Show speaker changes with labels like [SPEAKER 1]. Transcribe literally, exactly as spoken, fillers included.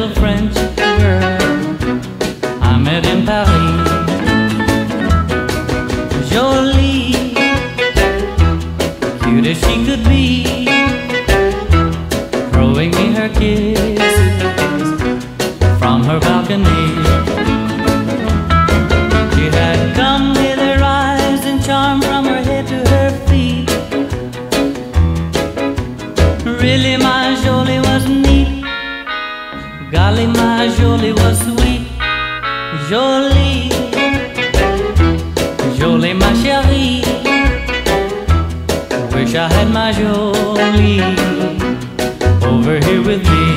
[SPEAKER 1] little French girl I met in Paris. Jolie, cute as she could be, throwing me her kisses from her balcony. She had come with her eyes and charm from her head to her feet. Really, my Jolie was neat. Golly, my Jolie was sweet. Jolie, Jolie, ma chérie. Wish I had my Jolie over here with me.